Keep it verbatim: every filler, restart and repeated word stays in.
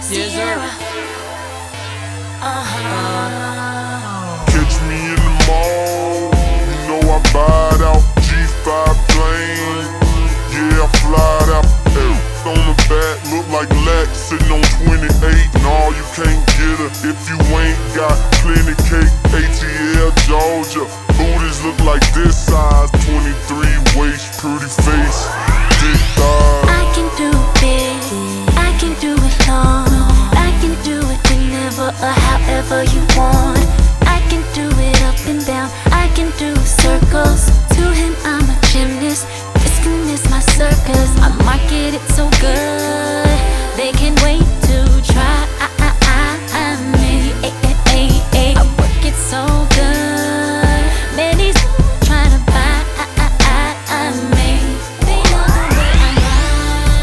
Yes, sir. Uh-huh. Catch me in the mall, you know I buy it out. G five plane, yeah I fly it out. Ay, on the back, look like Lex sitting on twenty-eight. No, you can't get her if you ain't got plenty cake. A T L Georgia, booties look like this size. Twenty-three waist, pretty face, thick thighs. I can do it, I can do it long. I can do it whenever or however you want. I can do it up and down, I can do circles. To him I'm a gymnast, this can is my circus. I market it so